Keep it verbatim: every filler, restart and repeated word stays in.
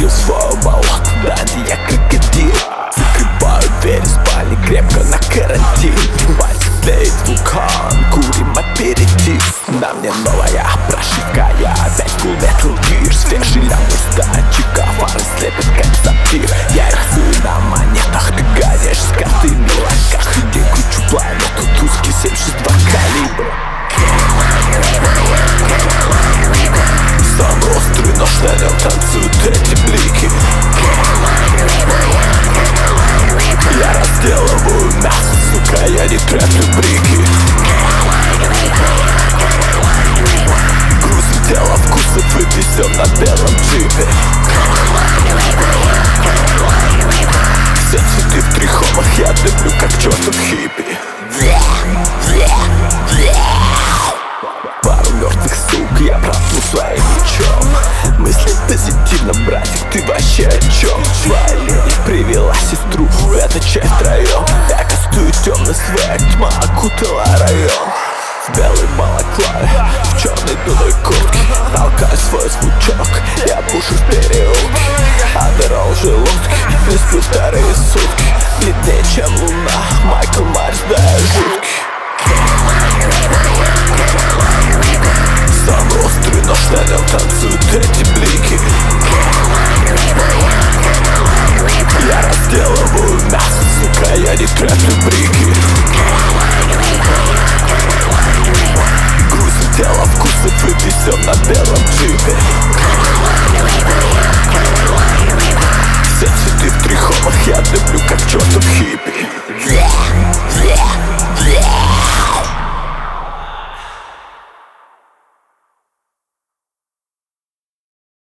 затащил в свое болото, да не я крокодил. Закрываю двери спальни крепко на карантин. Пальцы тлеет вулкан, курим аперитив. На мне новая прошивка, я опять Full Metal Gear. Свежий лямбур статчика, фары слепят как сапфир. Я рисую на монетах, ты гонишь с картами лак. Каждый день кручу планету, узкий семьдесят два калибра. Самый острый нож, на нем танцуют эти блики. Я разделываю мясо, сука, я не треплю брики. Грузим тело вкусов и везем на белом джипе. Все цветы в трихомах, я дымлю как чертов хиппи. Пару мертвых сук я проткну своим мечом. Мысли позитивно, братик, ты вообще о чем? Твоя леди привела сестру, это часть втроем. Я кастую темный свет, тьма окутала район. В белой балаклаве, в черной дурной куртке толкаю свой звучок, я пушу в переулке. Адерал желудки, не сплю вторые сутки. Бледнее, чем луна, Майкл Майерс, да я жуткий. Самый острый нож, на нем танцуют эти блики. Я разделываю мясо, сука, я не треплю брики.